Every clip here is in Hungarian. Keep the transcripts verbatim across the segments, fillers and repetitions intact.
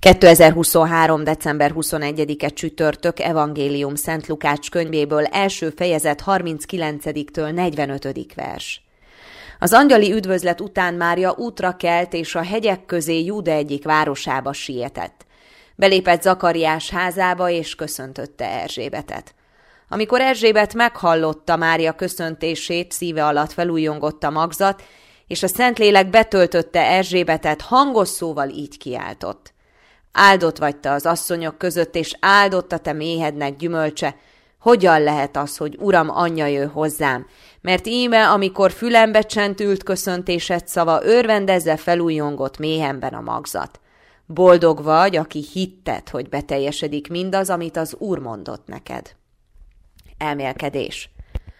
kétezer-huszonhárom. december huszonegyedike csütörtök, Evangélium Szent Lukács könyvéből, első fejezet, harminckilencediktől negyvenötödik vers. Az angyali üdvözlet után Mária útra kelt, és a hegyek közé Júda egyik városába sietett. Belépett Zakariás házába, és köszöntötte Erzsébetet. Amikor Erzsébet meghallotta Mária köszöntését, szíve alatt felújjongott a magzat, és a Szentlélek betöltötte Erzsébetet, hangos szóval így kiáltott: Áldott vagy te az asszonyok között, és áldott a te méhednek gyümölcse. Hogyan lehet az, hogy Uram anyja jön hozzám? Mert íme, amikor fülembe csendült köszöntésed szava, örvendezve felújjongott méhemben a magzat. Boldog vagy, aki hitted, hogy beteljesedik mindaz, amit az Úr mondott neked. Elmélkedés.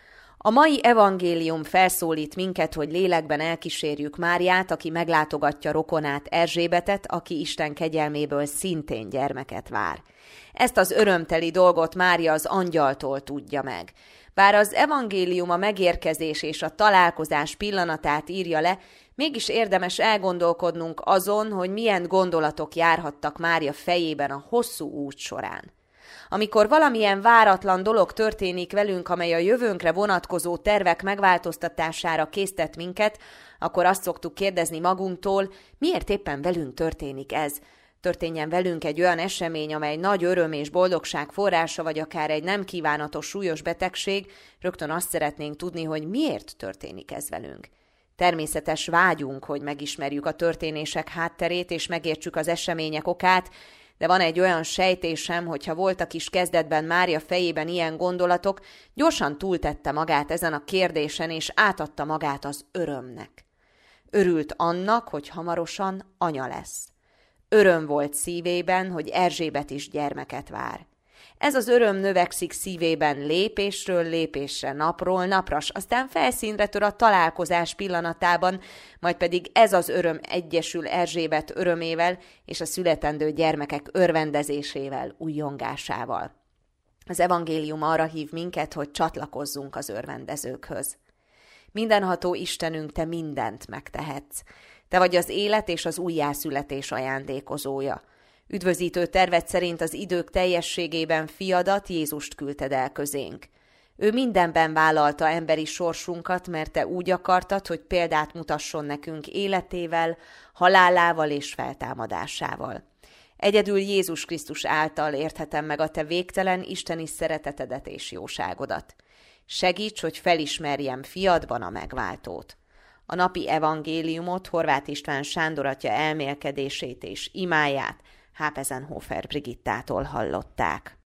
A mai evangélium felszólít minket, hogy lélekben elkísérjük Máriát, aki meglátogatja rokonát Erzsébetet, aki Isten kegyelméből szintén gyermeket vár. Ezt az örömteli dolgot Mária az angyaltól tudja meg. Bár az evangélium a megérkezés és a találkozás pillanatát írja le, mégis érdemes elgondolkodnunk azon, hogy milyen gondolatok járhattak Mária fejében a hosszú út során. Amikor valamilyen váratlan dolog történik velünk, amely a jövőnkre vonatkozó tervek megváltoztatására késztet minket, akkor azt szoktuk kérdezni magunktól, miért éppen velünk történik ez? Történjen velünk egy olyan esemény, amely nagy öröm és boldogság forrása, vagy akár egy nem kívánatos súlyos betegség, rögtön azt szeretnénk tudni, hogy miért történik ez velünk. Természetes vágyunk, hogy megismerjük a történések hátterét és megértsük az események okát, de van egy olyan sejtésem, hogyha voltak is kezdetben Mária fejében ilyen gondolatok, gyorsan túltette magát ezen a kérdésen, és átadta magát az örömnek. Örült annak, hogy hamarosan anya lesz. Öröm volt szívében, hogy Erzsébet is gyermeket vár. Ez az öröm növekszik szívében lépésről lépésre, napról napra, aztán felszínre tör a találkozás pillanatában, majd pedig ez az öröm egyesül Erzsébet örömével és a születendő gyermekek örvendezésével, újjongásával. Az evangélium arra hív minket, hogy csatlakozzunk az örvendezőkhöz. Mindenható Istenünk, te mindent megtehetsz. Te vagy az élet és az újjászületés ajándékozója. Üdvözítő terved szerint az idők teljességében fiadat, Jézust küldted el közénk. Ő mindenben vállalta emberi sorsunkat, mert te úgy akartad, hogy példát mutasson nekünk életével, halálával és feltámadásával. Egyedül Jézus Krisztus által érthetem meg a te végtelen isteni szeretetedet és jóságodat. Segíts, hogy felismerjem fiadban a megváltót. A napi evangéliumot Horváth István Sándor atya elmélkedését és imáját Hápezenhofer Brigittától hallották.